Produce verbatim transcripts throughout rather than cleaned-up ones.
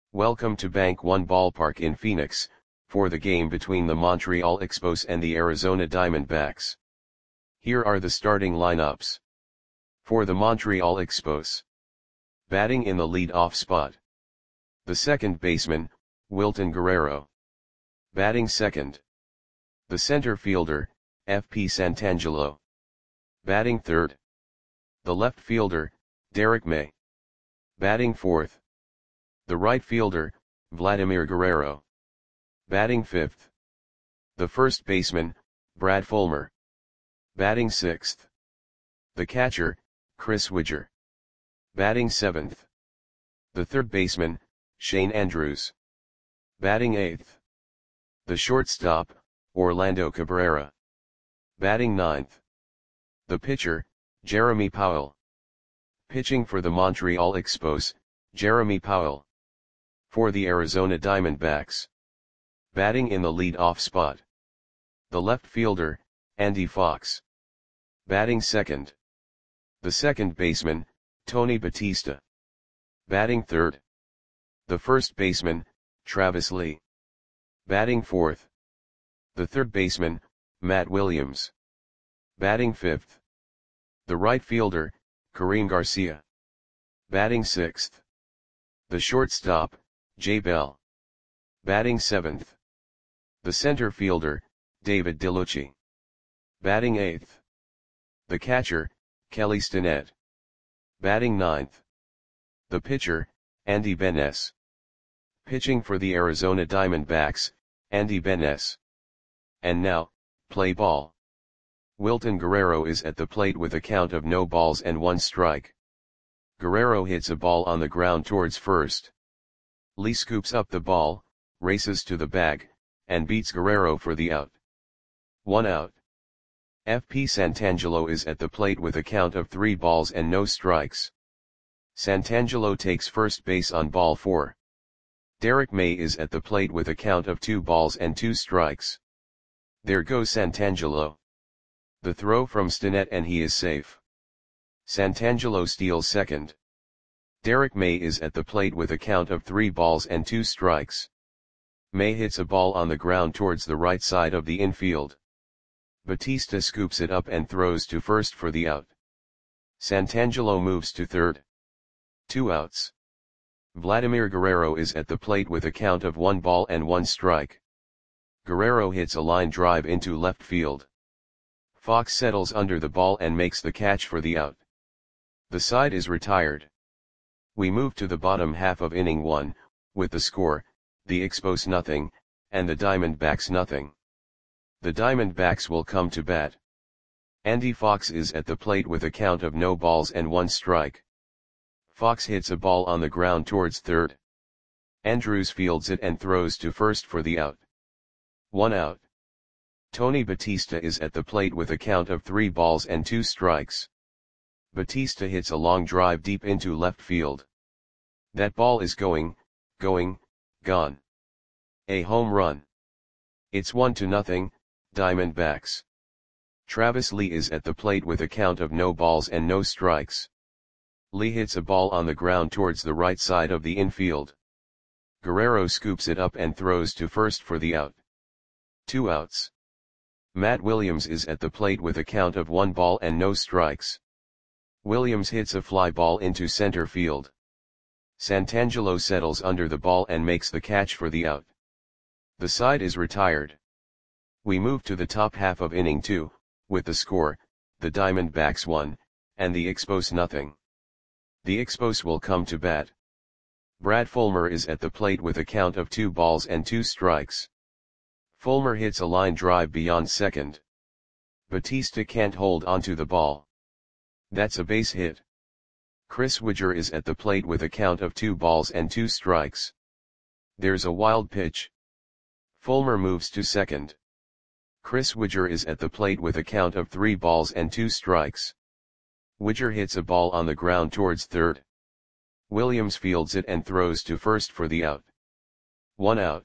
Welcome to Bank One Ballpark in Phoenix, for the game between the Montreal Expos and the Arizona Diamondbacks. Here are the starting lineups. For the Montreal Expos. Batting in the lead-off spot. The second baseman, Wilton Guerrero. Batting second. The center fielder, F P Santangelo. Batting third. The left fielder, Derek May. Batting fourth. The right fielder, Vladimir Guerrero. Batting fifth. The first baseman, Brad Fulmer. Batting sixth. The catcher, Chris Widger. Batting seventh. The third baseman, Shane Andrews. Batting eighth. The shortstop, Orlando Cabrera. Batting ninth. The pitcher, Jeremy Powell. Pitching for the Montreal Expos, Jeremy Powell. For the Arizona Diamondbacks. Batting in the lead-off spot. The left fielder, Andy Fox. Batting second. The second baseman, Tony Batista. Batting third. The first baseman, Travis Lee. Batting fourth. The third baseman, Matt Williams. Batting fifth. The right fielder, Kareem Garcia. Batting sixth. The shortstop, Jay Bell. Batting seventh. The center fielder, David DeLucci. Batting eighth. The catcher, Kelly Stinnett. Batting ninth. The pitcher, Andy Benes. Pitching for the Arizona Diamondbacks, Andy Benes. And now, play ball. Wilton Guerrero is at the plate with a count of no balls and one strike. Guerrero hits a ball on the ground towards first. Lee scoops up the ball, races to the bag, and beats Guerrero for the out. One out. F P Santangelo is at the plate with a count of three balls and no strikes. Santangelo takes first base on ball four. Derek May is at the plate with a count of two balls and two strikes. There goes Santangelo. The throw from Stinnett and he is safe. Santangelo steals second. Derek May is at the plate with a count of three balls and two strikes. May hits a ball on the ground towards the right side of the infield. Batista scoops it up and throws to first for the out. Santangelo moves to third. Two outs. Vladimir Guerrero is at the plate with a count of one ball and one strike. Guerrero hits a line drive into left field. Fox settles under the ball and makes the catch for the out. The side is retired. We move to the bottom half of inning one, with the score, the Expos nothing, and the Diamondbacks nothing. The Diamondbacks will come to bat. Andy Fox is at the plate with a count of no balls and one strike. Fox hits a ball on the ground towards third. Andrews fields it and throws to first for the out. One out. Tony Batista is at the plate with a count of three balls and two strikes. Batista hits a long drive deep into left field. That ball is going, going, gone. A home run. It's one to nothing, Diamondbacks. Travis Lee is at the plate with a count of no balls and no strikes. Lee hits a ball on the ground towards the right side of the infield. Guerrero scoops it up and throws to first for the out. Two outs. Matt Williams is at the plate with a count of one ball and no strikes. Williams hits a fly ball into center field. Santangelo settles under the ball and makes the catch for the out. The side is retired. We move to the top half of inning two, with the score, the Diamondbacks one, and the Expos nothing. The Expos will come to bat. Brad Fulmer is at the plate with a count of two balls and two strikes. Fulmer hits a line drive beyond second. Batista can't hold onto the ball. That's a base hit. Chris Widger is at the plate with a count of two balls and two strikes. There's a wild pitch. Fulmer moves to second. Chris Widger is at the plate with a count of three balls and two strikes. Widger hits a ball on the ground towards third. Williams fields it and throws to first for the out. One out.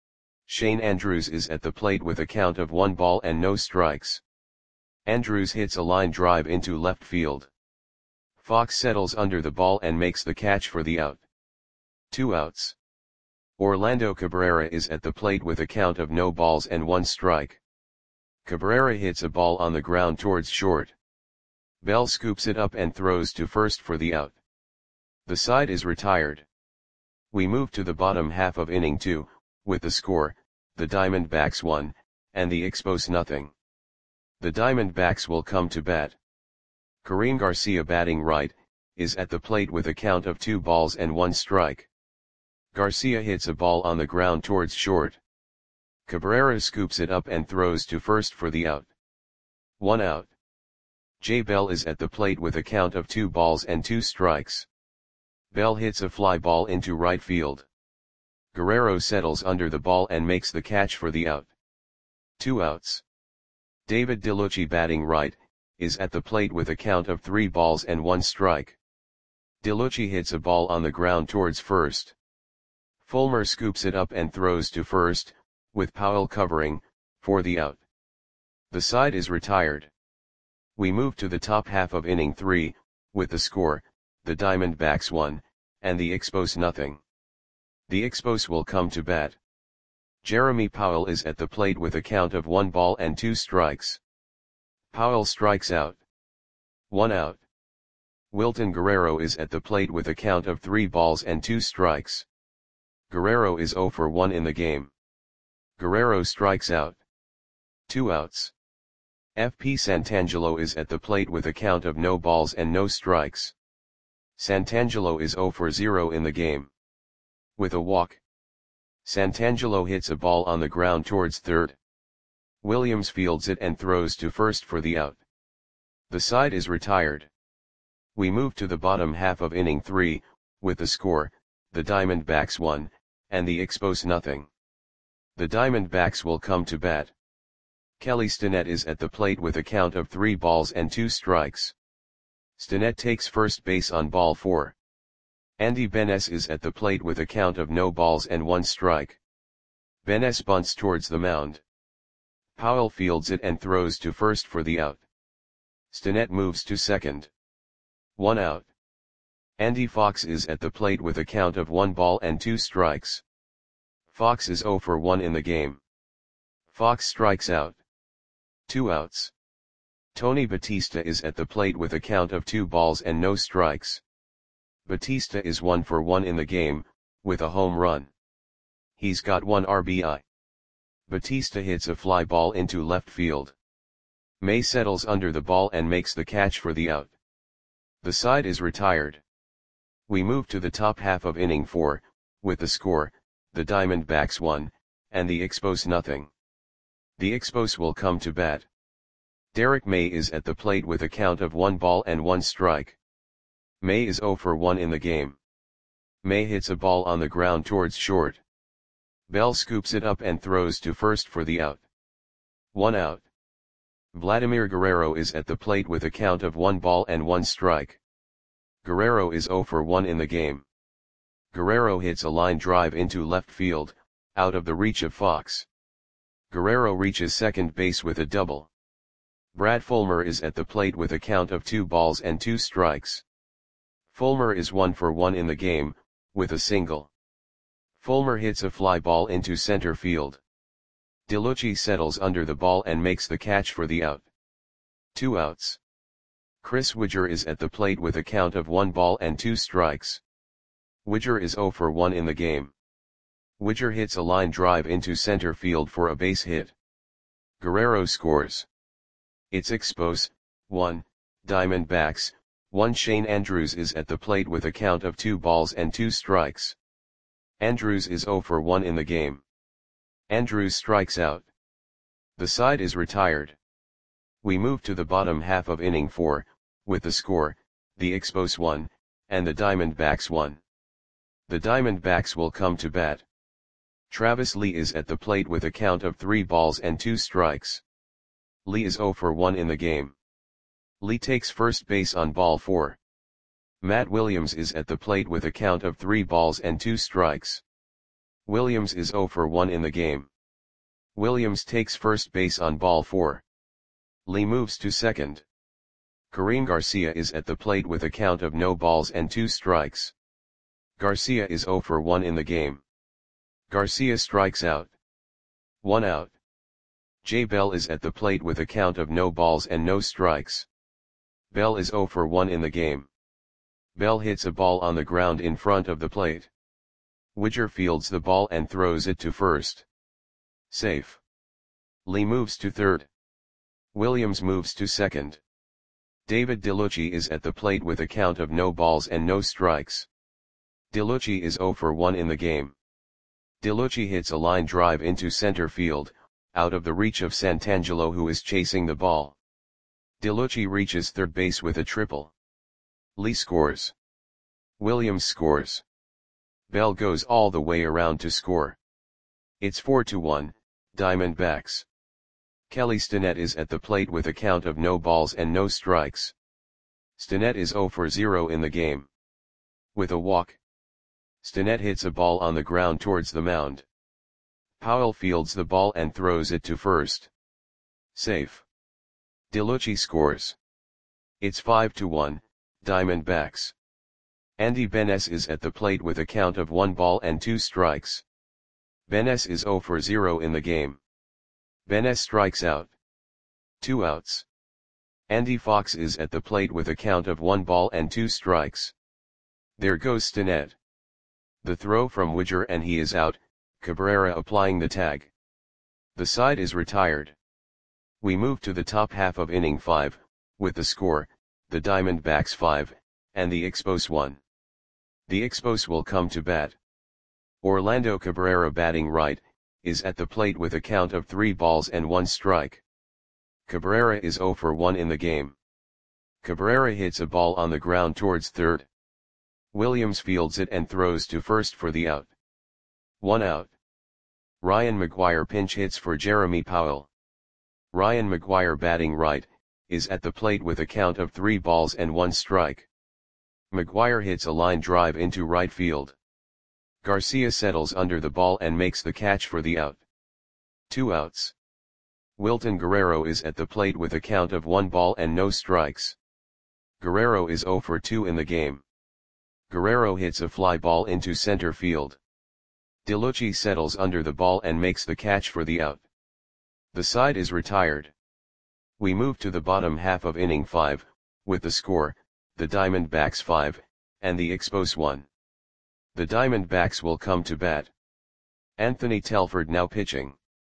Shane Andrews is at the plate with a count of one ball and no strikes. Andrews hits a line drive into left field. Fox settles under the ball and makes the catch for the out. Two outs. Orlando Cabrera is at the plate with a count of no balls and one strike. Cabrera hits a ball on the ground towards short. Bell scoops it up and throws to first for the out. The side is retired. We move to the bottom half of inning two, with the score, the Diamondbacks one, and the Expos nothing. The Diamondbacks will come to bat. Karim Garcia, batting right, is at the plate with a count of two balls and one strike. Garcia hits a ball on the ground towards short. Cabrera scoops it up and throws to first for the out. One out. Jay Bell is at the plate with a count of two balls and two strikes. Bell hits a fly ball into right field. Guerrero settles under the ball and makes the catch for the out. Two outs. David DeLucci, batting right, is at the plate with a count of three balls and one strike. DeLucci hits a ball on the ground towards first. Fulmer scoops it up and throws to first, with Powell covering, for the out. The side is retired. We move to the top half of inning three, with the score, the Diamondbacks one, and the Expos nothing. The Expos will come to bat. Jeremy Powell is at the plate with a count of one ball and two strikes. Powell strikes out. One out. Wilton Guerrero is at the plate with a count of three balls and two strikes. Guerrero is zero for one in the game. Guerrero strikes out. Two outs. F P Santangelo is at the plate with a count of no balls and no strikes. Santangelo is zero for zero in the game. With a walk. Santangelo hits a ball on the ground towards third. Williams fields it and throws to first for the out. The side is retired. We move to the bottom half of inning three, with the score, the Diamondbacks one, and the Expos nothing. The Diamondbacks will come to bat. Kelly Stinnett is at the plate with a count of three balls and two strikes. Stinnett takes first base on ball four. Andy Benes is at the plate with a count of no balls and one strike. Benes bunts towards the mound. Powell fields it and throws to first for the out. Stinnett moves to second. One out. Andy Fox is at the plate with a count of one ball and two strikes. Fox is zero for one in the game. Fox strikes out. Two outs. Tony Batista is at the plate with a count of two balls and no strikes. Batista is one for one in the game, with a home run. He's got one R B I. Batista hits a fly ball into left field. May settles under the ball and makes the catch for the out. The side is retired. We move to the top half of inning four, with the score, the Diamondbacks one, and the Expos nothing. The Expos will come to bat. Derek May is at the plate with a count of one ball and one strike. May is zero for one in the game. May hits a ball on the ground towards short. Bell scoops it up and throws to first for the out. One out. Vladimir Guerrero is at the plate with a count of one ball and one strike. Guerrero is zero for one in the game. Guerrero hits a line drive into left field, out of the reach of Fox. Guerrero reaches second base with a double. Brad Fulmer is at the plate with a count of two balls and two strikes. Fulmer is one for one in the game, with a single. Fulmer hits a fly ball into center field. DeLucci settles under the ball and makes the catch for the out. Two outs. Chris Widger is at the plate with a count of one ball and two strikes. Widger is zero for one in the game. Widger hits a line drive into center field for a base hit. Guerrero scores. It's Expos, one, Diamondbacks, one. Shane Andrews is at the plate with a count of two balls and two strikes. Andrews is zero for one in the game. Andrews strikes out. The side is retired. We move to the bottom half of inning four, with the score, the Expos one, and the Diamondbacks one. The Diamondbacks will come to bat. Travis Lee is at the plate with a count of three balls and two strikes. Lee is zero for one in the game. Lee takes first base on ball four. Matt Williams is at the plate with a count of three balls and two strikes. Williams is zero for one in the game. Williams takes first base on ball four. Lee moves to second. Karim Garcia is at the plate with a count of no balls and two strikes. Garcia is zero for one in the game. Garcia strikes out. One out. J. Bell is at the plate with a count of no balls and no strikes. Bell is zero for one in the game. Bell hits a ball on the ground in front of the plate. Widger fields the ball and throws it to first. Safe. Lee moves to third. Williams moves to second. David DeLucci is at the plate with a count of no balls and no strikes. DeLucci is zero for one in the game. DeLucci hits a line drive into center field, out of the reach of Santangelo, who is chasing the ball. DeLucci reaches third base with a triple. Lee scores. Williams scores. Bell goes all the way around to score. It's four to one, Diamondbacks. Kelly Stinnett is at the plate with a count of no balls and no strikes. Stinnett is zero for zero in the game. With a walk, Stinnett hits a ball on the ground towards the mound. Powell fields the ball and throws it to first. Safe. DeLucci scores. It's five to one, Diamondbacks. Andy Benes is at the plate with a count of one ball and two strikes. Benes is zero for zero in the game. Benes strikes out. Two outs. Andy Fox is at the plate with a count of one ball and two strikes. There goes Stinnett. The throw from Widger and he is out, Cabrera applying the tag. The side is retired. We move to the top half of inning five, with the score, the Diamondbacks five, and the Expos one. The Expos will come to bat. Orlando Cabrera, batting right, is at the plate with a count of three balls and one strike. Cabrera is zero for one in the game. Cabrera hits a ball on the ground towards third. Williams fields it and throws to first for the out. One out. Ryan McGuire pinch hits for Jeremy Powell. Ryan McGuire, batting right, is at the plate with a count of three balls and one strike. McGuire hits a line drive into right field. Garcia settles under the ball and makes the catch for the out. Two outs. Wilton Guerrero is at the plate with a count of one ball and no strikes. Guerrero is zero for two in the game. Guerrero hits a fly ball into center field. DeLucci settles under the ball and makes the catch for the out. The side is retired. We move to the bottom half of inning five, with the score, the Diamondbacks five, and the Expos one. The Diamondbacks will come to bat. Anthony Telford now pitching.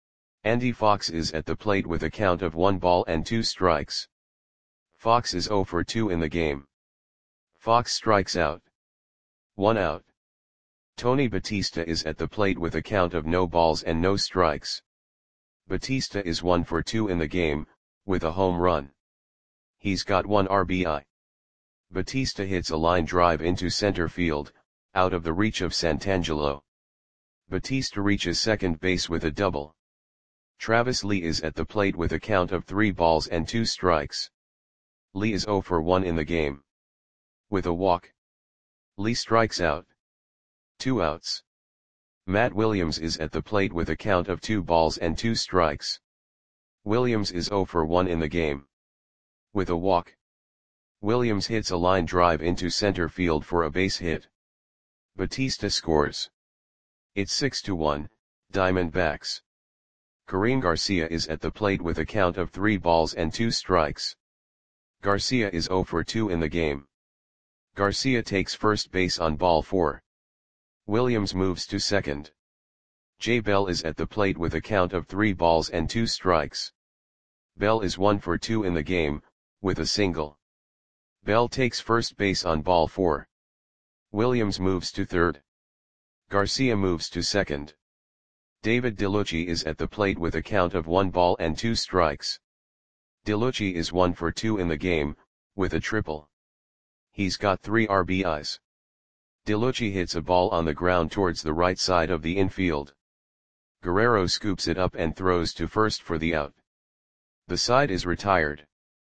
Andy Fox is at the plate with a count of one ball and two strikes. Fox is zero for two in the game. Fox strikes out. One out. Tony Batista is at the plate with a count of no balls and no strikes. Batista is one for two in the game, with a home run. He's got one R B I. Batista hits a line drive into center field, out of the reach of Santangelo. Batista reaches second base with a double. Travis Lee is at the plate with a count of three balls and two strikes. Lee is zero for one in the game. With a walk, Lee strikes out. Two outs. Matt Williams is at the plate with a count of two balls and two strikes. Williams is zero for one in the game. With a walk, Williams hits a line drive into center field for a base hit. Batista scores. It's six to one, Diamondbacks. Kareem Garcia is at the plate with a count of three balls and two strikes. Garcia is zero for two in the game. Garcia takes first base on ball four. Williams moves to second. J. Bell is at the plate with a count of three balls and two strikes. Bell is one for two in the game, with a single. Bell takes first base on ball four. Williams moves to third. Garcia moves to second. David DeLucci is at the plate with a count of one ball and two strikes. DeLucci is one for two in the game, with a triple. He's got three R B Is. DeLucci hits a ball on the ground towards the right side of the infield. Guerrero scoops it up and throws to first for the out. The side is retired.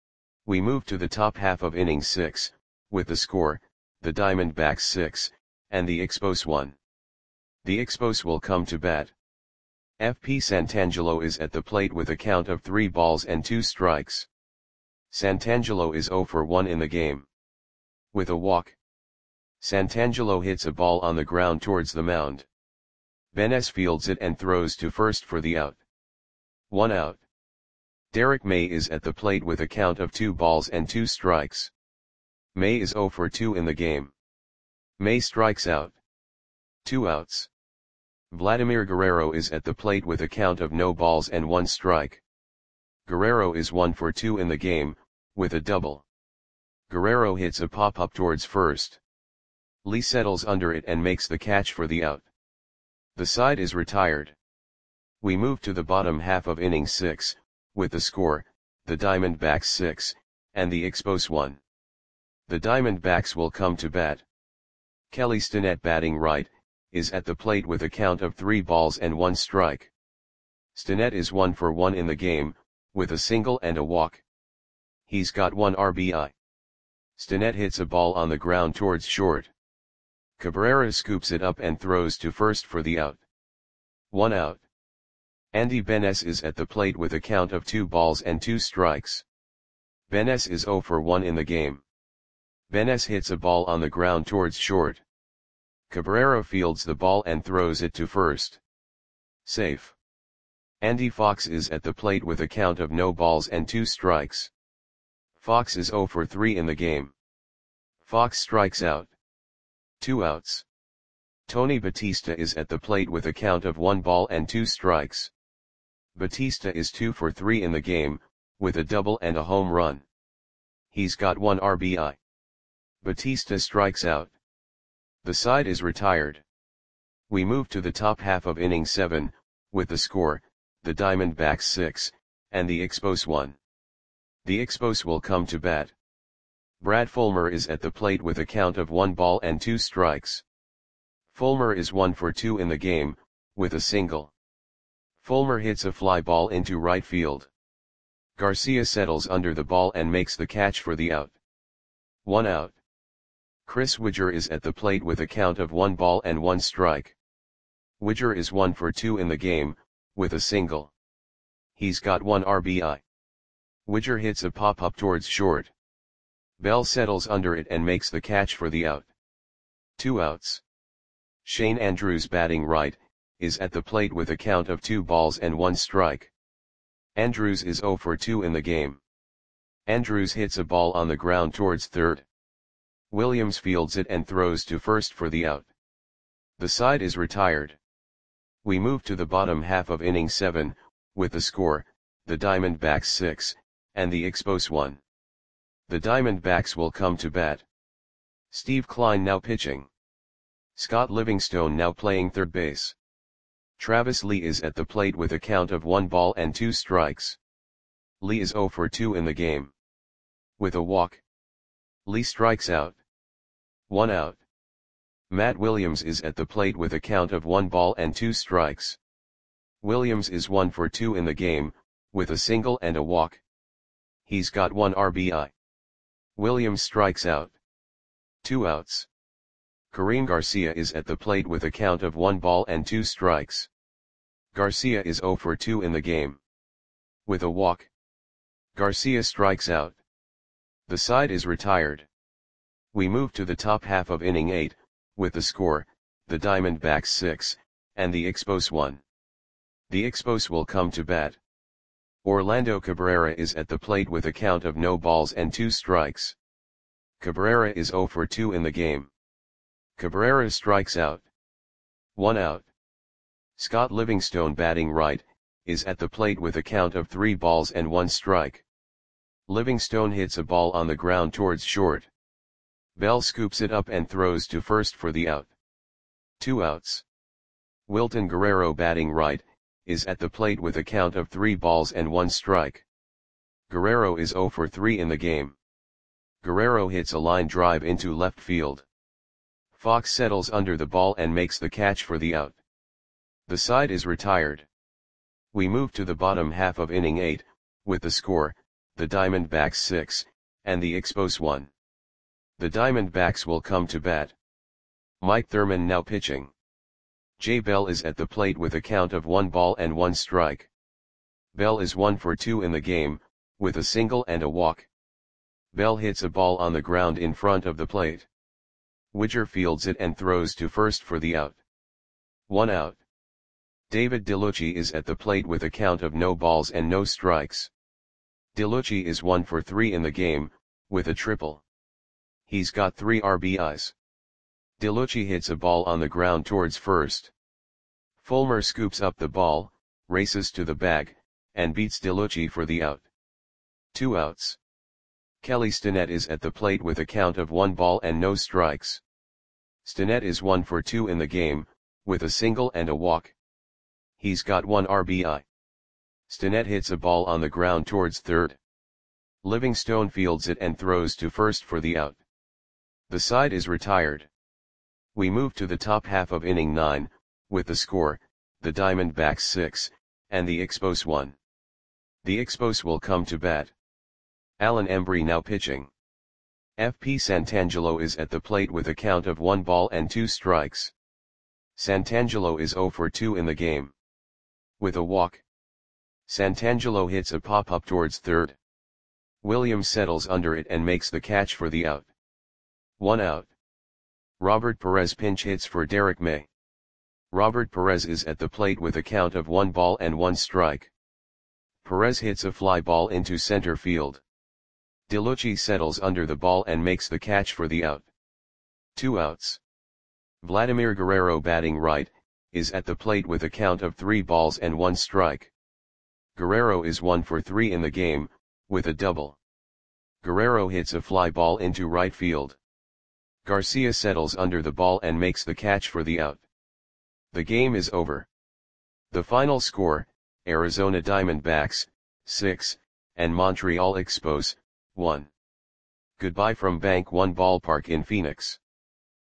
We move to the top half of inning six, with the score, the Diamondbacks six, and the Expos one. The Expos will come to bat. F P Santangelo is at the plate with a count of three balls and two strikes. Santangelo is zero for one in the game. With a walk, Santangelo hits a ball on the ground towards the mound. Benes fields it and throws to first for the out. One out. Derek May is at the plate with a count of two balls and two strikes. May is zero for two in the game. May strikes out. Two outs. Vladimir Guerrero is at the plate with a count of no balls and one strike. Guerrero is one for two in the game, with a double. Guerrero hits a pop-up towards first. Lee settles under it and makes the catch for the out. The side is retired. We move to the bottom half of inning six, with the score, the Diamondbacks six, and the Expos one. The Diamondbacks will come to bat. Kelly Stinnett, batting right, is at the plate with a count of three balls and one strike. Stinnett is one for one in the game, with a single and a walk. He's got one R B I. Stinnett hits a ball on the ground towards short. Cabrera scoops it up and throws to first for the out. One out. Andy Benes is at the plate with a count of two balls and two strikes. Benes is zero for one in the game. Benes hits a ball on the ground towards short. Cabrera fields the ball and throws it to first. Safe. Andy Fox is at the plate with a count of no balls and two strikes. Fox is zero for three in the game. Fox strikes out. Two outs. Tony Batista is at the plate with a count of one ball and two strikes. Batista is two for three in the game, with a double and a home run. He's got one R B I. Batista strikes out. The side is retired. We move to the top half of inning seven, with the score, the Diamondbacks six, and the Expos one. The Expos will come to bat. Brad Fulmer is at the plate with a count of one ball and two strikes. Fulmer is one for two in the game, with a single. Fulmer hits a fly ball into right field. Garcia settles under the ball and makes the catch for the out. One out. Chris Widger is at the plate with a count of one ball and one strike. Widger is one for two in the game, with a single. He's got one R B I. Widger hits a pop-up towards short. Bell settles under it and makes the catch for the out. Two outs. Shane Andrews, batting right, is at the plate with a count of two balls and one strike. Andrews is zero for two in the game. Andrews hits a ball on the ground towards third. Williams fields it and throws to first for the out. The side is retired. We move to the bottom half of inning seven, with the score, the Diamondbacks six, and the Expos one. The Diamondbacks will come to bat. Steve Kline now pitching. Scott Livingstone now playing third base. Travis Lee is at the plate with a count of one ball and two strikes. Lee is zero for two in the game. With a walk. Lee strikes out. One out. Matt Williams is at the plate with a count of one ball and two strikes. Williams is one for two in the game, with a single and a walk. He's got one R B I. Williams strikes out. Two outs. Kareem Garcia is at the plate with a count of one ball and two strikes. Garcia is zero for two in the game. With a walk. Garcia strikes out. The side is retired. We move to the top half of inning eight, with the score, the Diamondbacks six, and the Expos one. The Expos will come to bat. Orlando Cabrera is at the plate with a count of no balls and two strikes. Cabrera is zero for two in the game. Cabrera strikes out. One out. Scott Livingstone, batting right, is at the plate with a count of three balls and one strike. Livingstone hits a ball on the ground towards short. Bell scoops it up and throws to first for the out. Two outs. Wilton Guerrero, batting right, is at the plate with a count of three balls and one strike. Guerrero is zero for three in the game. Guerrero hits a line drive into left field. Fox settles under the ball and makes the catch for the out. The side is retired. We move to the bottom half of inning eight, with the score, the Diamondbacks six, and the Expos one. The Diamondbacks will come to bat. Mike Thurman now pitching. Jay Bell is at the plate with a count of one ball and one strike. Bell is one for two in the game, with a single and a walk. Bell hits a ball on the ground in front of the plate. Widger fields it and throws to first for the out. One out. David Dellucci is at the plate with a count of no balls and no strikes. Dellucci is one for three in the game, with a triple. He's got three R B Is. Dellucci hits a ball on the ground towards first. Fulmer scoops up the ball, races to the bag, and beats Dellucci for the out. Two outs. Kelly Stinnett is at the plate with a count of one ball and no strikes. Stinnett is one for two in the game, with a single and a walk. He's got one R B I. Stinnett hits a ball on the ground towards third. Livingstone fields it and throws to first for the out. The side is retired. We move to the top half of inning nine, with the score, the Diamondbacks six, and the Expos one. The Expos will come to bat. Alan Embry now pitching. F P Santangelo is at the plate with a count of one ball and two strikes. Santangelo is zero for two in the game. With a walk. Santangelo hits a pop-up towards third. Williams settles under it and makes the catch for the out. One out. Robert Perez pinch hits for Derek May. Robert Perez is at the plate with a count of one ball and one strike. Perez hits a fly ball into center field. Dellucci settles under the ball and makes the catch for the out. Two outs. Vladimir Guerrero batting right, is at the plate with a count of three balls and one strike. Guerrero is one for three in the game, with a double. Guerrero hits a fly ball into right field. Garcia settles under the ball and makes the catch for the out. The game is over. The final score, Arizona Diamondbacks, six, and Montreal Expos, one. Goodbye from Bank One Ballpark in Phoenix.